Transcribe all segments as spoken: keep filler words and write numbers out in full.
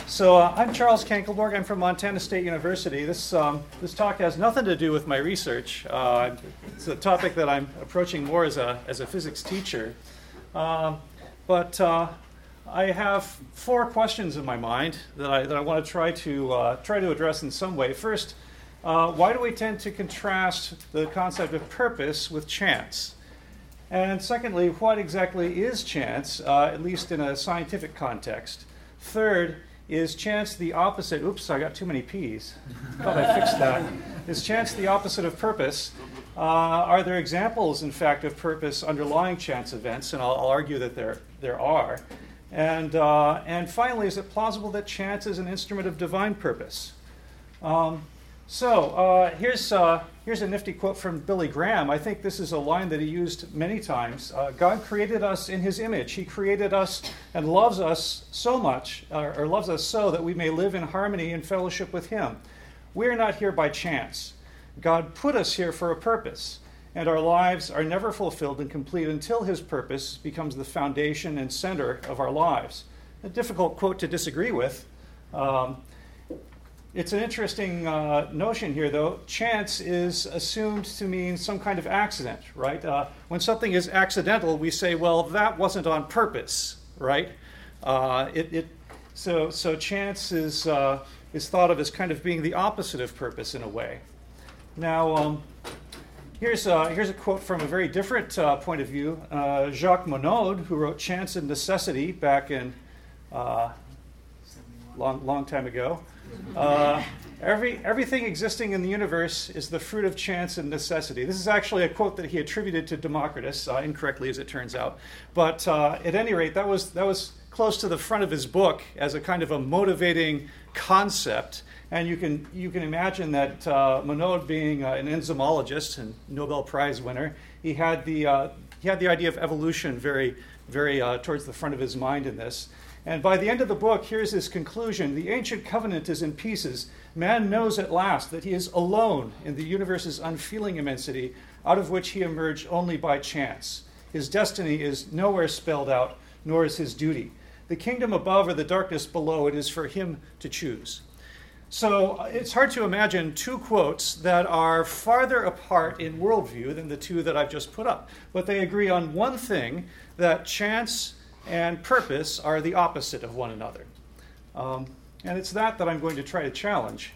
So uh, I'm Charles Kankelborg. I'm from Montana State University. This um, this talk has nothing to do with my research. Uh, it's a topic that I'm approaching more as a as a physics teacher. Um, but uh, I have four questions in my mind that I that I want to try to uh, try to address in some way. First, uh, why do we tend to contrast the concept of purpose with chance? And secondly, what exactly is chance, uh, at least in a scientific context? Third, is chance the opposite? Oops, I got too many P's. Thought I fixed that. Is chance the opposite of purpose? Uh, are there examples, in fact, of purpose underlying chance events? And I'll, I'll argue that there there are. And uh, and finally, is it plausible that chance is an instrument of divine purpose? Um, so uh, here's uh, here's a nifty quote from Billy Graham. I think this is a line that he used many times. Uh, God created us in His image. He created us and loves us so much, or, or loves us so that we may live in harmony and fellowship with Him. We are not here by chance. God put us here for a purpose, and our lives are never fulfilled and complete until His purpose becomes the foundation and center of our lives. A difficult quote to disagree with. Um, It's an interesting uh, notion here, though. Chance is assumed to mean some kind of accident, right? Uh, when something is accidental, we say, well, that wasn't on purpose, right? Uh, it, it, so, so chance is, uh, is thought of as kind of being the opposite of purpose in a way. Now, um, here's, uh, here's a quote from a very different uh, point of view. Uh, Jacques Monod, who wrote Chance and Necessity back in uh, long, long time ago. Uh, every everything existing in the universe is the fruit of chance and necessity. This is actually a quote that he attributed to Democritus, uh, incorrectly as it turns out. But uh, at any rate, that was that was close to the front of his book as a kind of a motivating concept. And you can you can imagine that uh, Monod, being uh, an enzymologist and Nobel Prize winner, he had the uh, he had the idea of evolution very very uh, towards the front of his mind in this. And by the end of the book, here's his conclusion. The ancient covenant is in pieces. Man knows at last that he is alone in the universe's unfeeling immensity, out of which he emerged only by chance. His destiny is nowhere spelled out, nor is his duty. The kingdom above or the darkness below, it is for him to choose. So it's hard to imagine two quotes that are farther apart in worldview than the two that I've just put up. But they agree on one thing, that chance and purpose are the opposite of one another. Um, and it's that that I'm going to try to challenge.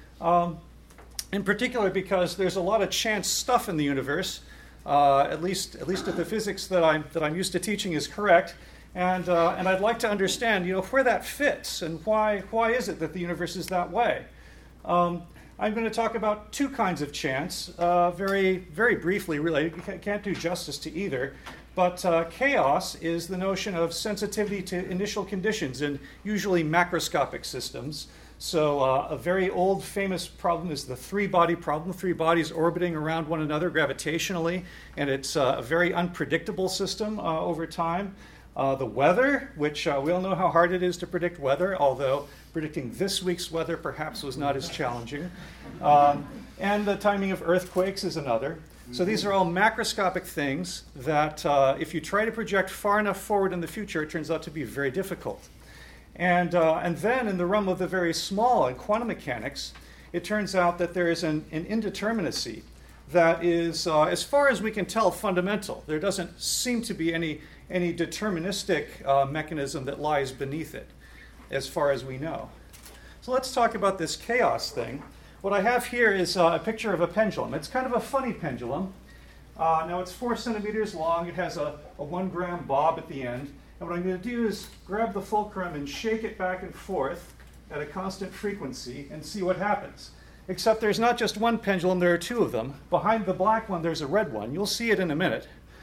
Um, in particular because there's a lot of chance stuff in the universe, uh, at least at least if the physics that I'm, that I'm used to teaching is correct. And, uh, and I'd like to understand, you know, where that fits and why, why is it that the universe is that way. Um, I'm going to talk about two kinds of chance, uh, very, very briefly, really. You can't do justice to either. But uh, chaos is the notion of sensitivity to initial conditions in usually macroscopic systems. So uh, a very old famous problem is the three-body problem, three bodies orbiting around one another gravitationally, and it's uh, a very unpredictable system uh, over time. Uh, the weather, which uh, we all know how hard it is to predict weather, although predicting this week's weather perhaps was not as challenging. Um, and the timing of earthquakes is another. So these are all macroscopic things that uh, if you try to project far enough forward in the future, it turns out to be very difficult. And, uh, and then in the realm of the very small, in quantum mechanics, it turns out that there is an, an indeterminacy that is, uh, as far as we can tell, fundamental. There doesn't seem to be any, any deterministic uh, mechanism that lies beneath it, as far as we know. So let's talk about this chaos thing. What I have here is uh, a picture of a pendulum. It's kind of a funny pendulum. Uh, now it's four centimeters long. It has a, a one gram bob at the end. And what I'm going to do is grab the fulcrum and shake it back and forth at a constant frequency and see what happens. Except there's not just one pendulum, there are two of them. Behind the black one, there's a red one. You'll see it in a minute.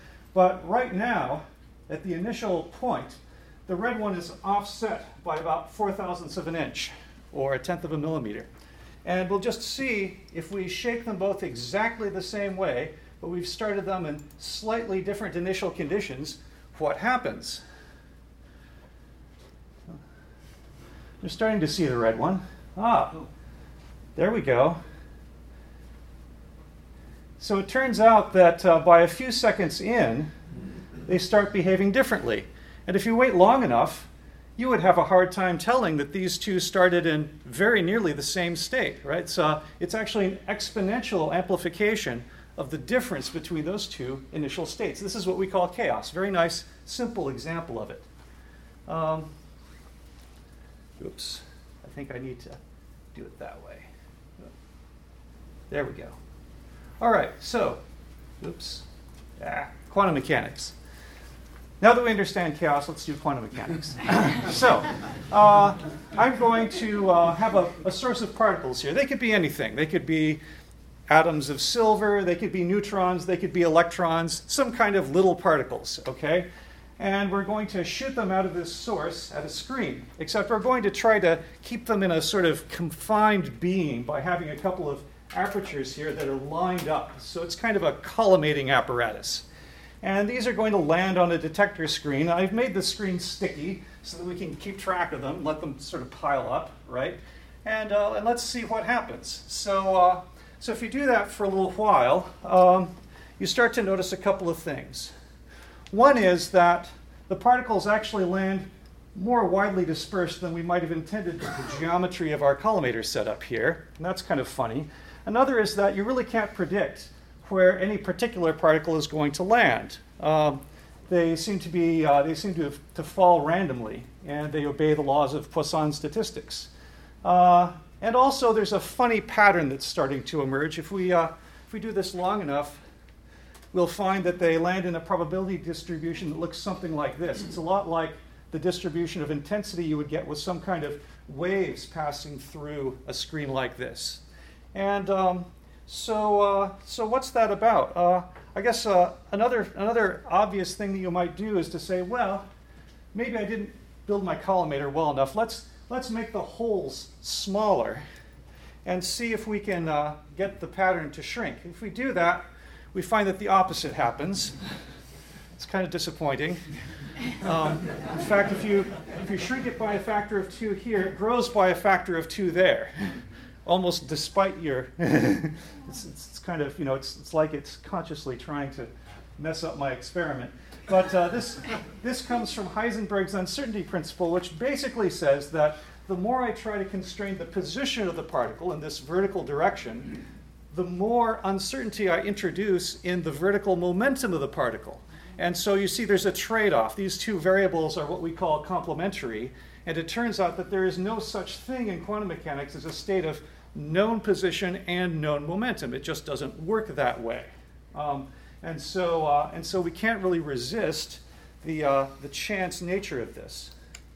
But right now, at the initial point, the red one is offset by about four thousandths of an inch, or a tenth of a millimeter. And we'll just see if we shake them both exactly the same way, but we've started them in slightly different initial conditions, what happens? You're starting to see the red one. Ah, there we go. So it turns out that uh, by a few seconds in, they start behaving differently. And if you wait long enough, you would have a hard time telling that these two started in very nearly the same state, right? So it's actually an exponential amplification of the difference between those two initial states. This is what we call chaos. Very nice, simple example of it. Um, oops, I think I need to do it that way. There we go. All right, so, oops, ah, quantum mechanics. Now that we understand chaos, let's do quantum mechanics. So, uh, I'm going to uh, have a, a source of particles here. They could be anything. They could be atoms of silver, they could be neutrons, they could be electrons, some kind of little particles, okay? And we're going to shoot them out of this source at a screen, except we're going to try to keep them in a sort of confined being by having a couple of apertures here that are lined up. So it's kind of a collimating apparatus. And these are going to land on a detector screen. I've made the screen sticky so that we can keep track of them, let them sort of pile up, right? And, uh, and let's see what happens. So, uh, so if you do that for a little while, um, you start to notice a couple of things. One is that the particles actually land more widely dispersed than we might have intended with the geometry of our collimator setup here, and that's kind of funny. Another is that you really can't predict where any particular particle is going to land. Um, they seem to be uh, they seem to to fall randomly, and they obey the laws of Poisson statistics. Uh, and also, there's a funny pattern that's starting to emerge. If we uh, if we do this long enough, we'll find that they land in a probability distribution that looks something like this. It's a lot like the distribution of intensity you would get with some kind of waves passing through a screen like this. And um, so, uh, so what's that about? Uh, I guess uh, another another obvious thing that you might do is to say, well, maybe I didn't build my collimator well enough. Let's let's make the holes smaller, and see if we can uh, get the pattern to shrink. If we do that, we find that the opposite happens. It's kind of disappointing. Um, in fact, if you if you shrink it by a factor of two here, it grows by a factor of two there. Almost despite your, it's, it's, it's kind of, you know, it's, it's like it's consciously trying to mess up my experiment. But uh, this, this comes from Heisenberg's uncertainty principle, which basically says that the more I try to constrain the position of the particle in this vertical direction, the more uncertainty I introduce in the vertical momentum of the particle. And so you see there's a trade-off. These two variables are what we call complementary. And it turns out that there is no such thing in quantum mechanics as a state of known position and known momentum. It just doesn't work that way. Um, and, so, uh, and so we can't really resist the, uh, the chance nature of this.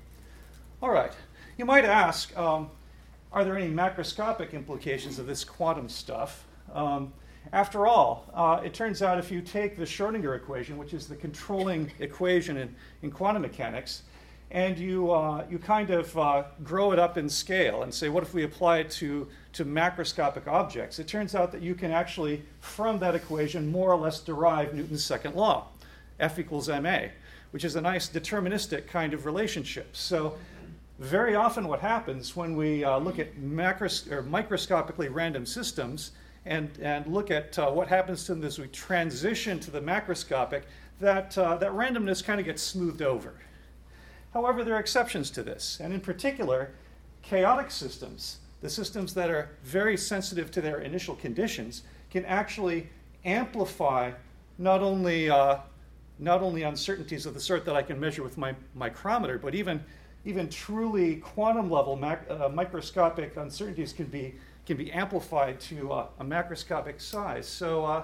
All right. You might ask, um, are there any macroscopic implications of this quantum stuff? Um, after all, uh, it turns out if you take the Schrodinger equation, which is the controlling equation in, in quantum mechanics, and you, uh, you kind of uh, grow it up in scale and say, what if we apply it to, to macroscopic objects? It turns out that you can actually, from that equation, more or less derive Newton's second law, F equals ma, which is a nice deterministic kind of relationship. So very often what happens when we uh, look at macros- or microscopically random systems and, and look at uh, what happens to them as we transition to the macroscopic, that, uh, that randomness kind of gets smoothed over. However, there are exceptions to this, and in particular, chaotic systems, the systems that are very sensitive to their initial conditions, can actually amplify not only, uh, not only uncertainties of the sort that I can measure with my micrometer, but even, even truly quantum-level mac- uh, microscopic uncertainties can be, can be amplified to uh, a macroscopic size. So uh,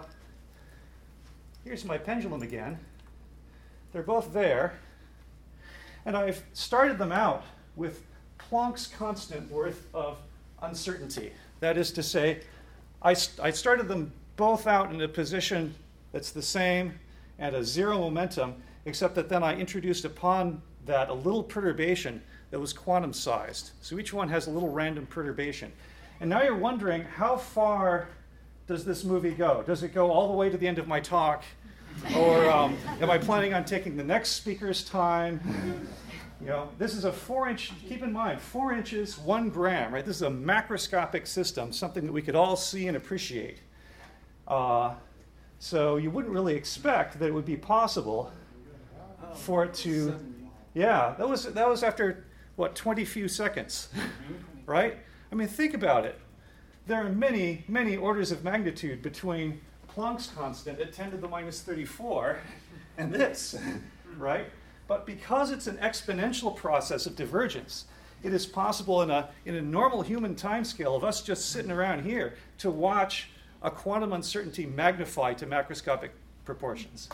here's my pendulum again. They're both there. And I've started them out with Planck's constant worth of uncertainty. That is to say, I, st- I started them both out in a position that's the same and a zero momentum, except that then I introduced upon that a little perturbation that was quantum sized. So each one has a little random perturbation. And now you're wondering, how far does this movie go? Does it go all the way to the end of my talk? Or um, am I planning on taking the next speaker's time? You know, this is a four inch, keep in mind, four inches, one gram, right? This is a macroscopic system, something that we could all see and appreciate. Uh, so you wouldn't really expect that it would be possible for it to, yeah, that was, that was after what, twenty few seconds, right? I mean, think about it. There are many, many orders of magnitude between Planck's constant at ten to the minus thirty-four and this, right? But because it's an exponential process of divergence, it is possible in a, in a normal human timescale of us just sitting around here to watch a quantum uncertainty magnify to macroscopic proportions.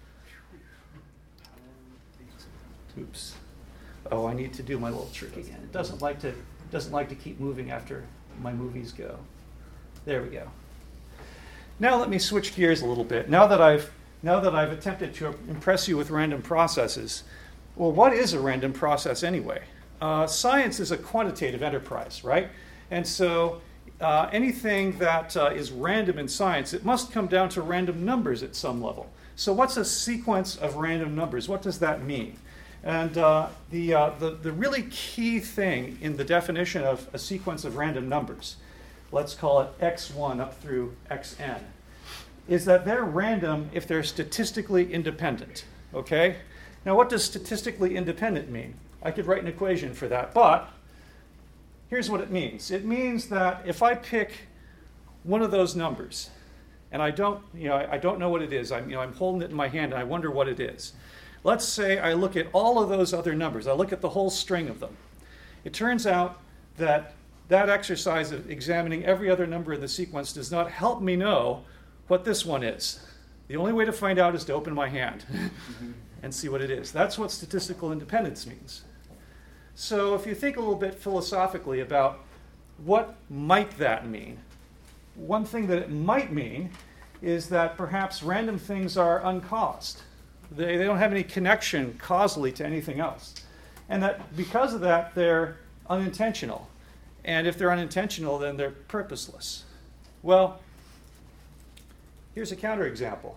Oops. Oh, I need to do my little trick again. It doesn't like to, doesn't like to keep moving after my movies go. There we go. Now let me switch gears a little bit. Now that I've Now that I've attempted to impress you with random processes, well, what is a random process anyway? Uh, science is a quantitative enterprise, right? And so uh, anything that uh, is random in science, it must come down to random numbers at some level. So what's a sequence of random numbers? What does that mean? And uh, the, uh, the, the really key thing in the definition of a sequence of random numbers, let's call it x one up through xn, is that they're random if they're statistically independent, okay? Now, what does statistically independent mean? I could write an equation for that, but here's what it means. It means that if I pick one of those numbers, and I don't, you know, I, I don't know what it is. I'm, you know, I'm holding it in my hand, and I wonder what it is. Let's say I look at all of those other numbers. I look at the whole string of them. It turns out that that exercise of examining every other number in the sequence does not help me know what this one is. The only way to find out is to open my hand and see what it is. That's what statistical independence means. So if you think a little bit philosophically about what might that mean, one thing that it might mean is that perhaps random things are uncaused. They, they don't have any connection causally to anything else. And that because of that, they're unintentional. And if they're unintentional, then they're purposeless. Well, here's a counterexample.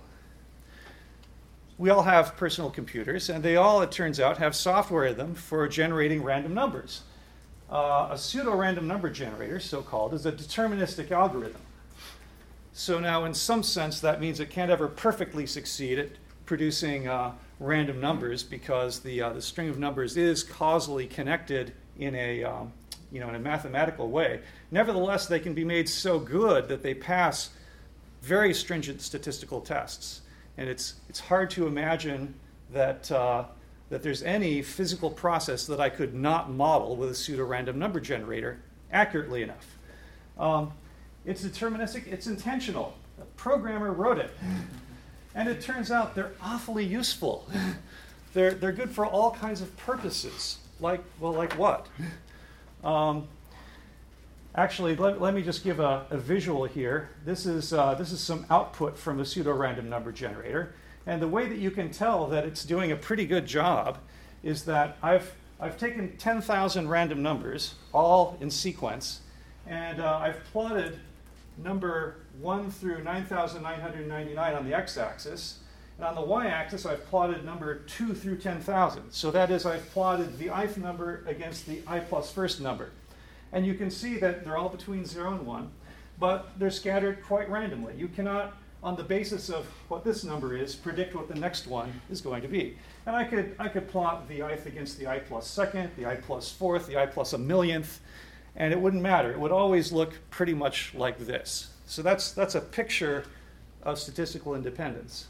We all have personal computers, and they all, it turns out, have software in them for generating random numbers. Uh, a pseudo-random number generator, so-called, is a deterministic algorithm. So now, in some sense, that means it can't ever perfectly succeed at producing uh, random numbers because the, uh, the string of numbers is causally connected in a, um, you know, in a mathematical way. Nevertheless, they can be made so good that they pass very stringent statistical tests. And it's, it's hard to imagine that, uh, that there's any physical process that I could not model with a pseudo-random number generator accurately enough. Um, it's deterministic, it's intentional. A programmer wrote it. And it turns out they're awfully useful. They're, they're good for all kinds of purposes. Like, well, like what? Um, Actually, let, let me just give a, a visual here. This is, uh, this is some output from a pseudo-random number generator. And the way that you can tell that it's doing a pretty good job is that I've, I've taken ten thousand random numbers, all in sequence, and uh, I've plotted number one through nine thousand nine hundred ninety-nine on the x-axis. And on the y-axis, I've plotted number two through ten thousand. So that is, I've plotted the ith number against the I plus first number. And you can see that they're all between zero and one, but they're scattered quite randomly. You cannot, on the basis of what this number is, predict what the next one is going to be. And I could, I could plot the ith against the I plus second, the I plus fourth, the I plus a millionth, and it wouldn't matter. It would always look pretty much like this. So that's, that's a picture of statistical independence.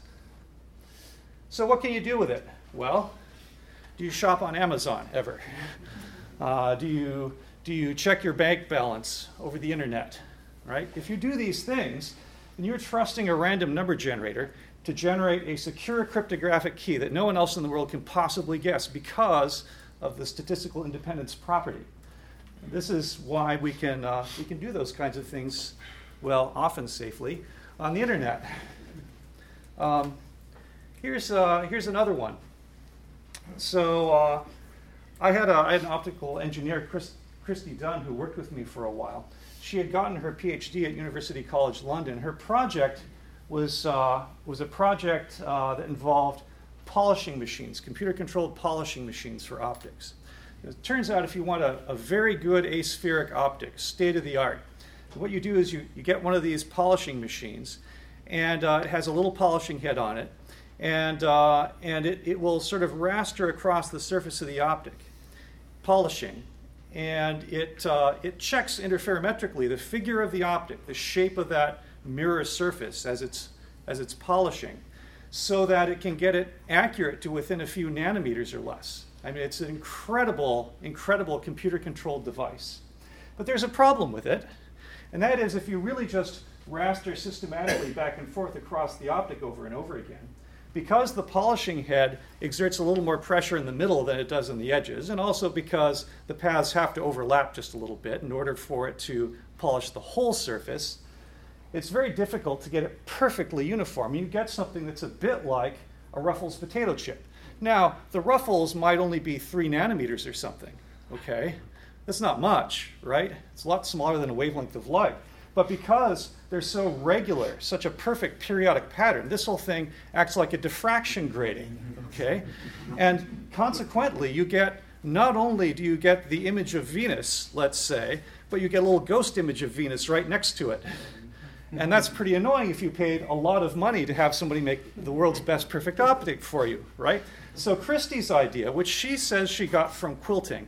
So what can you do with it? Well, do you shop on Amazon ever? Uh, do you... Do you check your bank balance over the internet, right? If you do these things, then you're trusting a random number generator to generate a secure cryptographic key that no one else in the world can possibly guess because of the statistical independence property. This is why we can, uh, we can do those kinds of things, well, often safely, on the internet. Um, here's, uh, here's another one. So uh, I, had a, I had an optical engineer, Chris, Christy Dunn, who worked with me for a while. She had gotten her PhD at University College London. Her project was, uh, was a project uh, that involved polishing machines, computer-controlled polishing machines for optics. It turns out if you want a, a very good aspheric optic, state-of-the-art, what you do is you, you get one of these polishing machines, and uh, it has a little polishing head on it, and, uh, and it, it will sort of raster across the surface of the optic. polishing, and it, uh, it checks interferometrically the figure of the optic, the shape of that mirror surface as it's, as it's polishing, so that it can get it accurate to within a few nanometers or less. I mean, it's an incredible, incredible computer-controlled device. But there's a problem with it, and that is if you really just raster systematically back and forth across the optic over and over again, because the polishing head exerts a little more pressure in the middle than it does in the edges, and also because the paths have to overlap just a little bit in order for it to polish the whole surface, it's very difficult to get it perfectly uniform. You get something that's a bit like a Ruffles potato chip. Now, the Ruffles might only be three nanometers or something, okay? That's not much, right? It's a lot smaller than a wavelength of light. But because they're so regular, such a perfect periodic pattern, this whole thing acts like a diffraction grating, okay? And consequently, you get, not only do you get the image of Venus, let's say, but you get a little ghost image of Venus right next to it. And that's pretty annoying if you paid a lot of money to have somebody make the world's best perfect optic for you, right? So Christie's idea, which she says she got from quilting,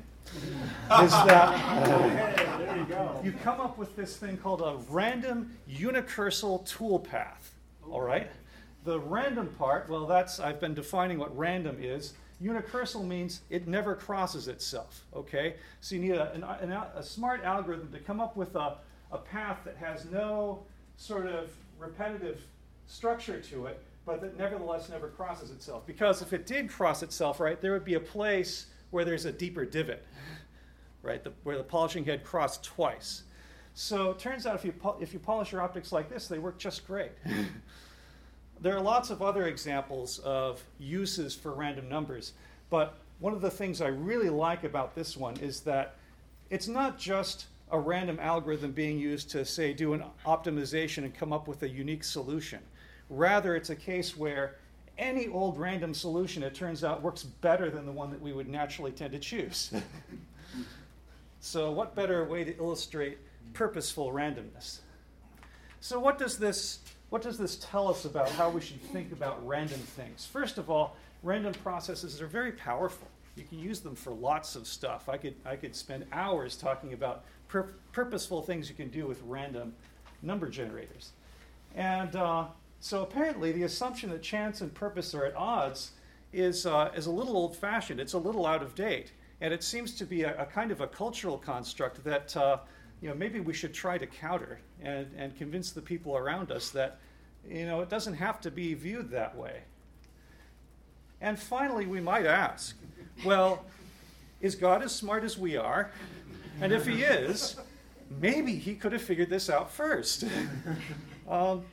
is that uh, there you go. You come up with this thing called a random unicursal tool path, all right? The random part, well, that's, I've been defining what random is. Unicursal means it never crosses itself, okay? So you need a, an, an, a smart algorithm to come up with a, a path that has no sort of repetitive structure to it, but that nevertheless never crosses itself. Because if it did cross itself, right, there would be a place where there's a deeper divot, right, the, where the polishing head crossed twice. So it turns out if you, pol- if you polish your optics like this, they work just great. There are lots of other examples of uses for random numbers, but one of the things I really like about this one is that it's not just a random algorithm being used to, say, do an optimization and come up with a unique solution. Rather, it's a case where any old random solution, it turns out, works better than the one that we would naturally tend to choose. So what better way to illustrate purposeful randomness? So what does this, what does this tell us about how we should think about random things? First of all, random processes are very powerful. You can use them for lots of stuff. I could, I could spend hours talking about pur- purposeful things you can do with random number generators. And uh, so apparently the assumption that chance and purpose are at odds is, uh, is a little old-fashioned. It's a little out of date. And it seems to be a, a kind of a cultural construct that uh, you know, maybe we should try to counter and, and convince the people around us that you know, it doesn't have to be viewed that way. And finally, we might ask, well, is God as smart as we are? And if he is, maybe he could have figured this out first. um,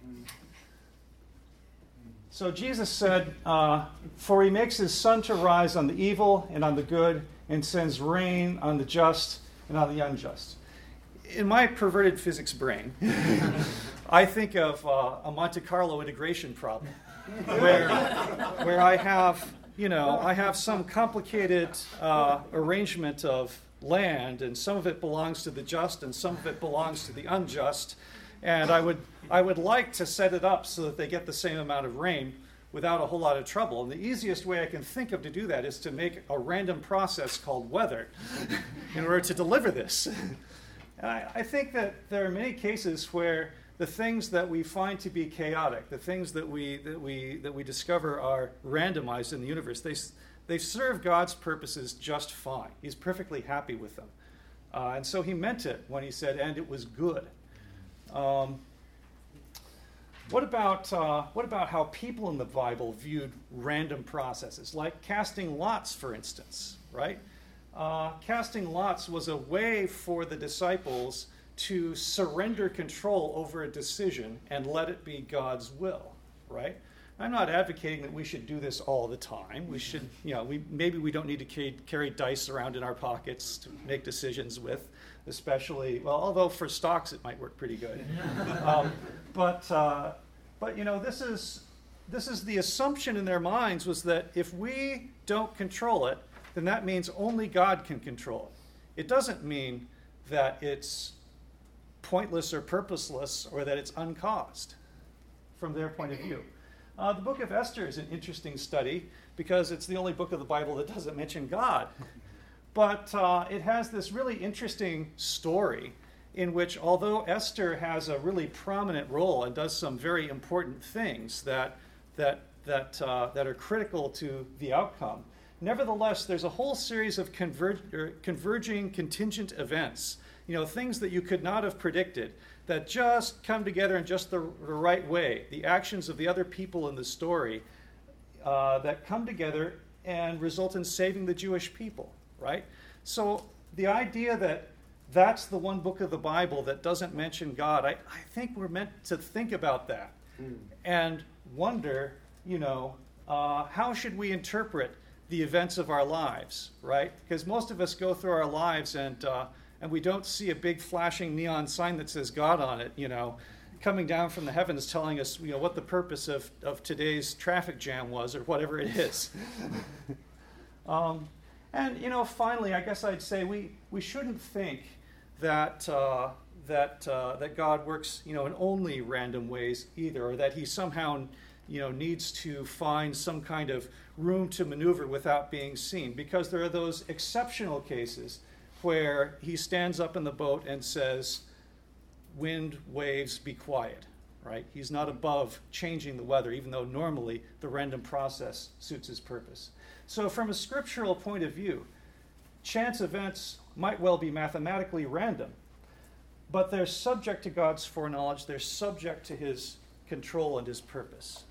so Jesus said, uh, for he makes his sun to rise on the evil and on the good, and sends rain on the just and on the unjust. In my perverted physics brain, I think of uh, a Monte Carlo integration problem, where, where I have, you know, I have some complicated uh, arrangement of land, and some of it belongs to the just, and some of it belongs to the unjust, and I would, I would like to set it up so that they get the same amount of rain without a whole lot of trouble. And the easiest way I can think of to do that is to make a random process called weather in order to deliver this. And I, I think that there are many cases where the things that we find to be chaotic, the things that we that we that we discover are randomized in the universe, they they serve God's purposes just fine. He's perfectly happy with them, uh, and so he meant it when he said, "And it was good." Um, what about uh, what about how people in the Bible viewed random processes, like casting lots, for instance? Right? Uh, casting lots was a way for the disciples to surrender control over a decision and let it be God's will, right? I'm not advocating that we should do this all the time. We should, you know, we maybe we don't need to carry, carry dice around in our pockets to make decisions with, especially, well, although for stocks it might work pretty good. um, but, uh, but, you know, this is, this is the assumption in their minds was that if we don't control it, then that means only God can control it. It doesn't mean that it's pointless or purposeless, or that it's uncaused from their point of view. Uh, the book of Esther is an interesting study because it's the only book of the Bible that doesn't mention God. But uh, it has this really interesting story in which, although Esther has a really prominent role and does some very important things that that that uh, that are critical to the outcome, nevertheless, there's a whole series of converg- er, converging contingent events, you know, things that you could not have predicted, that just come together in just the, the right way. The actions of the other people in the story uh, that come together and result in saving the Jewish people, right? So the idea that that's the one book of the Bible that doesn't mention God, I, I think we're meant to think about that mm. and wonder, you know, uh, how should we interpret the events of our lives, right? Because most of us go through our lives and uh, and we don't see a big flashing neon sign that says God on it, you know, coming down from the heavens telling us, you know, what the purpose of, of today's traffic jam was or whatever it is. um, and, you know, finally, I guess I'd say we, we shouldn't think that uh, that uh, that God works, you know, in only random ways either, or that he somehow, you know, needs to find some kind of room to maneuver without being seen, because there are those exceptional cases where he stands up in the boat and says, wind, waves, be quiet, right? He's not above changing the weather, even though normally the random process suits his purpose. So from a scriptural point of view, chance events might well be mathematically random, but they're subject to God's foreknowledge. They're subject to his control and his purpose.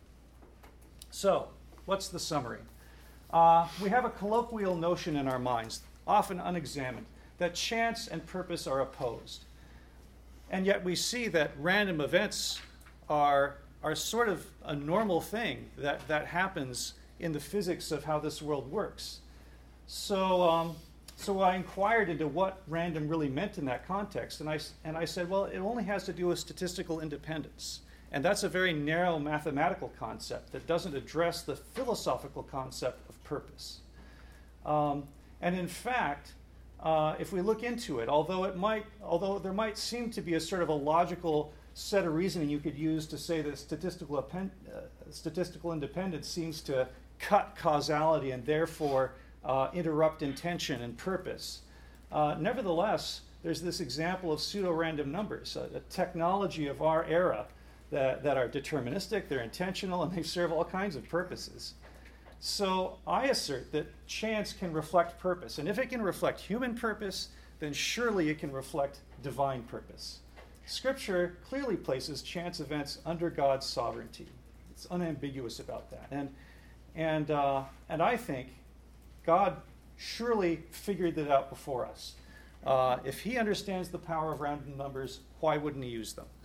So, what's the summary? Uh, we have a colloquial notion in our minds, often unexamined, that chance and purpose are opposed. And yet we see that random events are, are sort of a normal thing that, that happens in the physics of how this world works. So, um, so I inquired into what random really meant in that context, and I, and I said, well, it only has to do with statistical independence. And that's a very narrow mathematical concept that doesn't address the philosophical concept of purpose. Um, and in fact, uh, if we look into it, although it might, although there might seem to be a sort of a logical set of reasoning you could use to say that statistical, append, uh, statistical independence seems to cut causality and therefore uh, interrupt intention and purpose. Uh, nevertheless, there's this example of pseudo-random numbers, a, a technology of our era that, that are deterministic, they're intentional, and they serve all kinds of purposes. So I assert that chance can reflect purpose. And if it can reflect human purpose, then surely it can reflect divine purpose. Scripture clearly places chance events under God's sovereignty. It's unambiguous about that. And, and, uh, and I think God surely figured that out before us. Uh, if he understands the power of random numbers, why wouldn't he use them?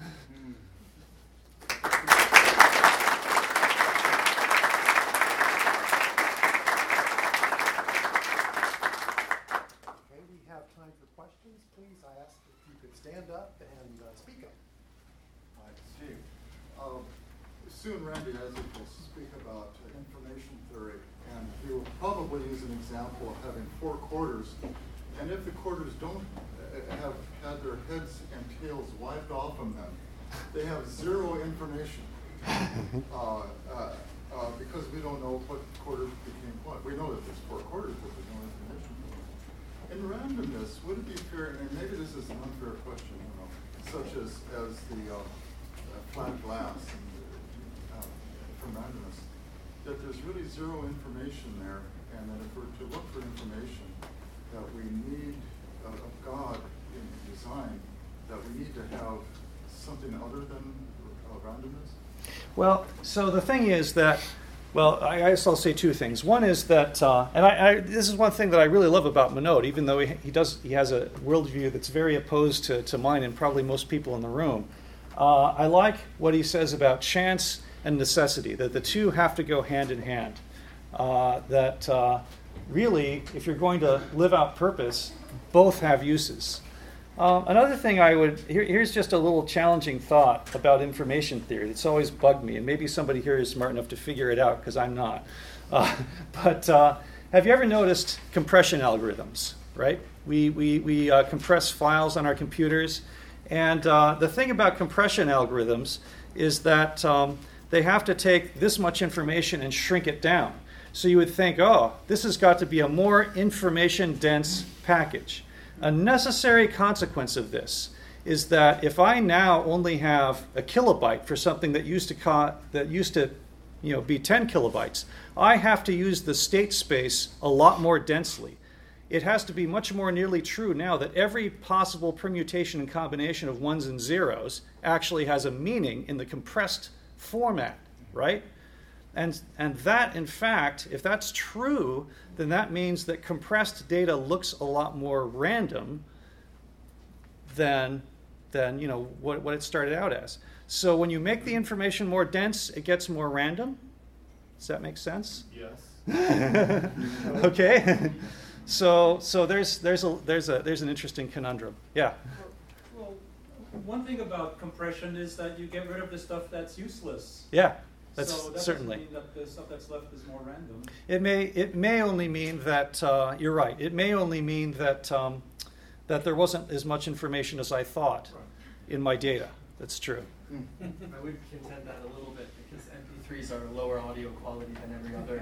Stand up and uh, speak up. Hi, Steve. Um, soon Randy Isaac will speak about uh, information theory, and he will probably use an example of having four quarters, and if the quarters don't uh, have had their heads and tails wiped off of them, they have zero information, uh, uh, uh, because we don't know what quarters became what. We know that there's four quarters, but there's no information. In randomness, would it be fair, and maybe this is an unfair question, you know, such as, as the uh, uh, flat glass and, uh, from randomness, that there's really zero information there, and that if we're to look for information, that we need uh, of God in design, that we need to have something other than uh, randomness? Well, so the thing is that Well, I guess I'll say two things. One is that, uh, and I, I, this is one thing that I really love about Monod, even though he, he does, he has a worldview that's very opposed to, to mine and probably most people in the room. Uh, I like what he says about chance and necessity, that the two have to go hand in hand. Uh, that uh, really, if you're going to live out purpose, both have uses. Um, another thing I would, here, here's just a little challenging thought about information theory. It's always bugged me, and maybe somebody here is smart enough to figure it out, because I'm not. Uh, but uh, have you ever noticed compression algorithms, right? We, we, we uh, compress files on our computers, and uh, the thing about compression algorithms is that um, they have to take this much information and shrink it down. So you would think, oh, this has got to be a more information-dense package. A necessary consequence of this is that if I now only have a kilobyte for something that used to co- that used to, you know, be ten kilobytes, I have to use the state space a lot more densely. It has to be much more nearly true now that every possible permutation and combination of ones and zeros actually has a meaning in the compressed format, right? And, and that, in fact, if that's true, then that means that compressed data looks a lot more random than, than you know, what, what it started out as. So when you make the information more dense, it gets more random. Does that make sense? Yes. Okay. So, so there's there's a there's a there's an interesting conundrum. Yeah. Well, one thing about compression is that you get rid of the stuff that's useless. Yeah. That's so that certainly. doesn't mean that the stuff that's left is more random. It may it may only mean that uh, you're right. It may only mean that um, that there wasn't as much information as I thought in my data. That's true. I would contend that a little bit because M P threes are lower audio quality than every other.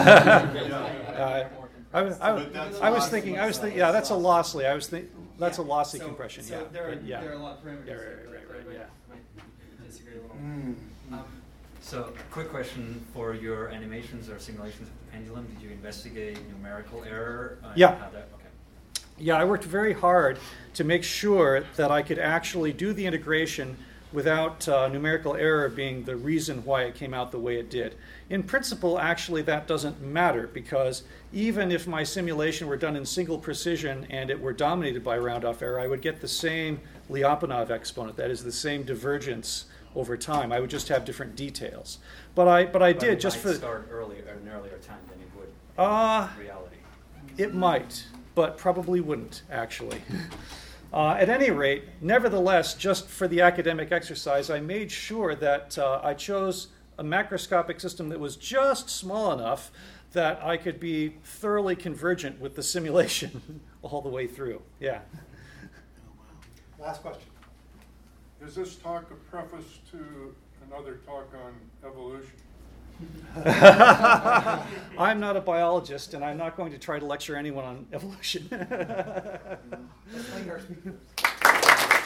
Uh, I, was- I, was- I was thinking. I was thinking. Yeah, that's a lossly. I was think that's a lossy so, compression. So yeah. there, are, But yeah. there are a lot of parameters. Yeah, right, that- right, that right, might- yeah. might disagree a little. Mm. Um, So, quick question for your animations or simulations of the pendulum. Did you investigate numerical error? Uh, Yeah. How that, okay. Yeah, I worked very hard to make sure that I could actually do the integration without uh, numerical error being the reason why it came out the way it did. In principle, actually, that doesn't matter because even if my simulation were done in single precision and it were dominated by round-off error, I would get the same Lyapunov exponent, that is the same divergence over time. I would just have different details. But I, but I But did it just might for start earlier at an earlier time than it would uh, in reality. it might, but probably wouldn't, actually. Uh, at any rate, nevertheless, just for the academic exercise, I made sure that uh, I chose a macroscopic system that was just small enough that I could be thoroughly convergent with the simulation all the way through. Yeah. Last question. Is this talk a preface to another talk on evolution? I'm not a biologist, and I'm not going to try to lecture anyone on evolution. Let's thank our speakers.